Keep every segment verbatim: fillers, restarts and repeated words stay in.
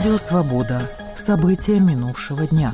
Радио «Свобода». События минувшего дня.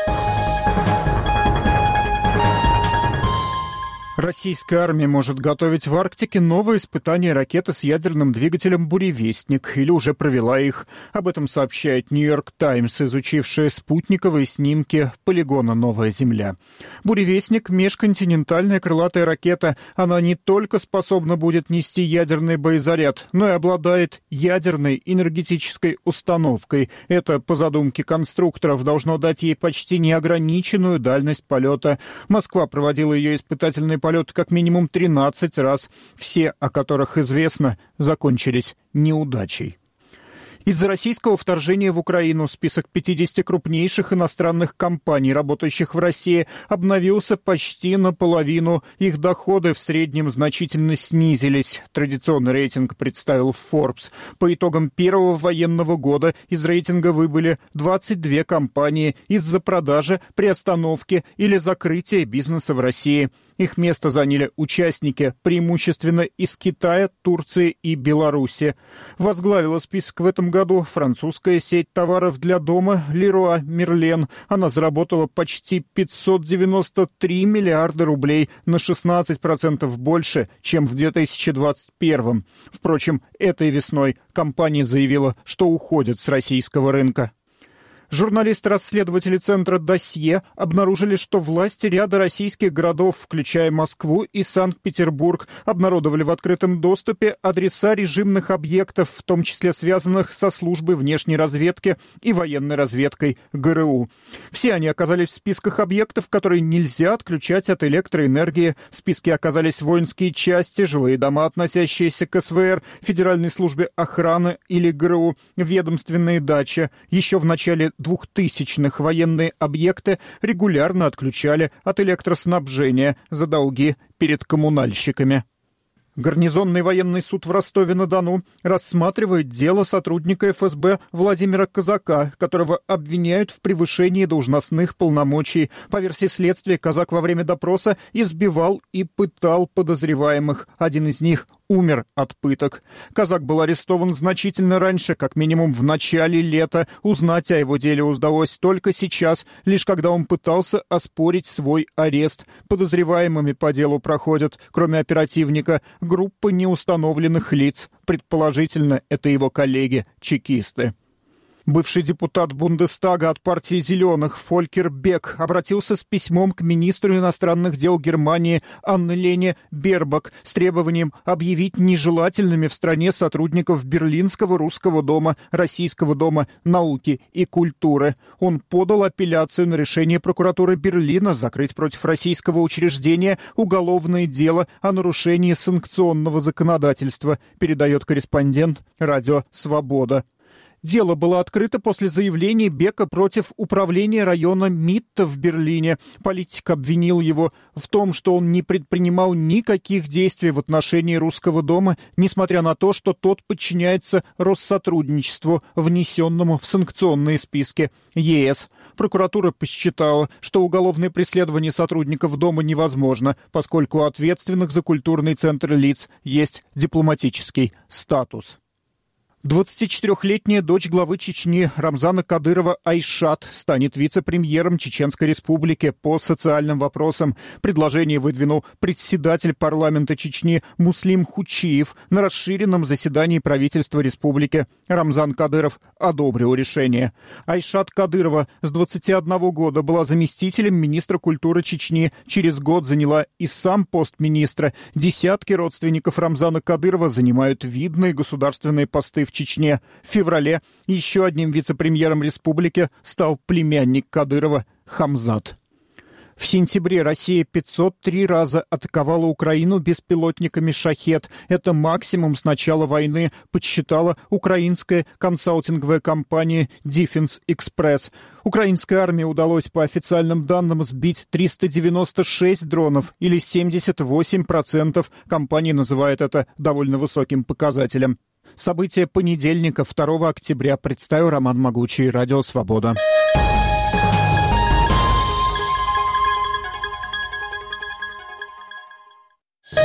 Российская армия может готовить в Арктике новые испытания ракеты с ядерным двигателем «Буревестник» или уже провела их. Об этом сообщает «Нью-Йорк Таймс», изучившая спутниковые снимки полигона «Новая Земля». «Буревестник» — межконтинентальная крылатая ракета. Она не только способна будет нести ядерный боезаряд, но и обладает ядерной энергетической установкой. Это, по задумке конструкторов, должно дать ей почти неограниченную дальность полета. Москва проводила ее испытательный полет как минимум тринадцать раз. Все, о которых известно, закончились неудачей. Из-за российского вторжения в Украину список пятидесяти крупнейших иностранных компаний, работающих в России, обновился почти наполовину. Их доходы в среднем значительно снизились. Традиционный рейтинг представил Forbes. По итогам первого военного года из рейтинга выбыли двадцать две компании из-за продажи, приостановки или закрытия бизнеса в России. Их место заняли участники преимущественно из Китая, Турции и Беларуси. Возглавила список в этом году французская сеть товаров для дома Leroy Merlin. Она заработала почти пятьсот девяносто три миллиарда рублей, на шестнадцать процентов больше, чем в две тысячи двадцать первом. Впрочем, этой весной компания заявила, что уходит с российского рынка. Журналисты-расследователи Центра «Досье» обнаружили, что власти ряда российских городов, включая Москву и Санкт-Петербург, обнародовали в открытом доступе адреса режимных объектов, в том числе связанных со службой внешней разведки и военной разведкой ГРУ. Все они оказались в списках объектов, которые нельзя отключать от электроэнергии. В списке оказались воинские части, жилые дома, относящиеся к СВР, Федеральной службе охраны или ГРУ, ведомственные дачи. Еще в начале двухтысячных военные объекты регулярно отключали от электроснабжения за долги перед коммунальщиками. Гарнизонный военный суд в Ростове-на-Дону рассматривает дело сотрудника эф эс бэ Владимира Казака, которого обвиняют в превышении должностных полномочий. По версии следствия, Казак во время допроса избивал и пытал подозреваемых. Один из них умер от пыток. Казак был арестован значительно раньше, как минимум в начале лета. Узнать о его деле удалось только сейчас, лишь когда он пытался оспорить свой арест. Подозреваемыми по делу проходят, кроме оперативника, группа неустановленных лиц. Предположительно, это его коллеги-чекисты. Бывший депутат Бундестага от партии «Зеленых» Фолькер Бек обратился с письмом к министру иностранных дел Германии Анне-Лене Бербак с требованием объявить нежелательными в стране сотрудников Берлинского русского дома, Российского дома науки и культуры. Он подал апелляцию на решение прокуратуры Берлина закрыть против российского учреждения уголовное дело о нарушении санкционного законодательства, передает корреспондент радио «Свобода». Дело было открыто после заявления Бека против управления района Митте в Берлине. Политик обвинил его в том, что он не предпринимал никаких действий в отношении Русского дома, несмотря на то, что тот подчиняется Россотрудничеству, внесенному в санкционные списки е эс. Прокуратура посчитала, что уголовное преследование сотрудников дома невозможно, поскольку у ответственных за культурный центр лиц есть дипломатический статус. двадцатичетырехлетняя дочь главы Чечни Рамзана Кадырова Айшат станет вице-премьером Чеченской Республики по социальным вопросам. Предложение выдвинул председатель парламента Чечни Муслим Хучиев на расширенном заседании правительства республики. Рамзан Кадыров одобрил решение. Айшат Кадырова с двадцати одного года была заместителем министра культуры Чечни. Через год заняла и сам пост министра. Десятки родственников Рамзана Кадырова занимают видные государственные посты в Чечне. В феврале еще одним вице-премьером республики стал племянник Кадырова Хамзат. В сентябре Россия пятьсот три раза атаковала Украину беспилотниками «Шахед». Это максимум с начала войны, подсчитала украинская консалтинговая компания Defense Express. Украинской армии удалось, по официальным данным, сбить триста девяносто шесть дронов, или семьдесят восемь процентов. Компания называет это довольно высоким показателем. События понедельника, второго октября, представил Роман Могучий, Радио «Свобода».